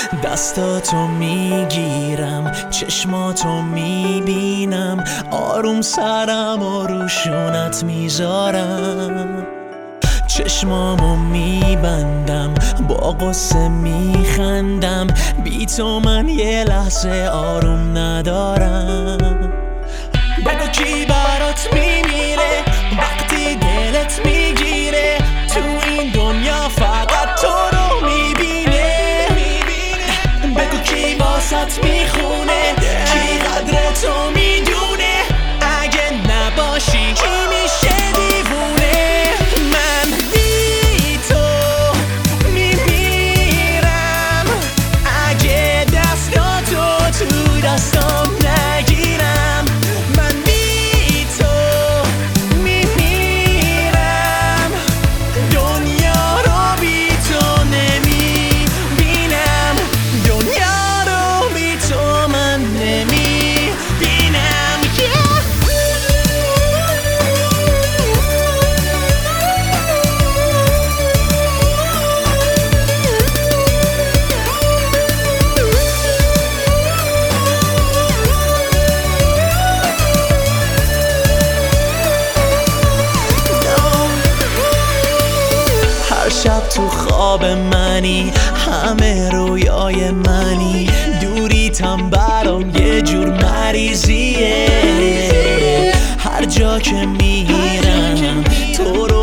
دستاتو میگیرم، چشماتو میبینم، آروم سرم و روشونت میذارم. چشمامو میبندم، با قصه میخندم، بی تو من یه لحظه آروم ندارم. بگو کی برات میمیره وقتی دلت میگیره، تو این دنیا فقط تو رو میبینه. بگو کی واسط میخونه، کی قدر تو میدونه، اگه نباشی کی میشه دیوونه. من بی تو میمیرم، اگه دستاتو تو دستام نگیرم. من بی تو میمیرم، دنیا رو بی تو نمیبینم، دنیا رو بی تو من نمیبینم. هر شب تو خواب منی، همه رویای منی، دوریتم برام یه جور مریضیه. هر جا که میرم تو رو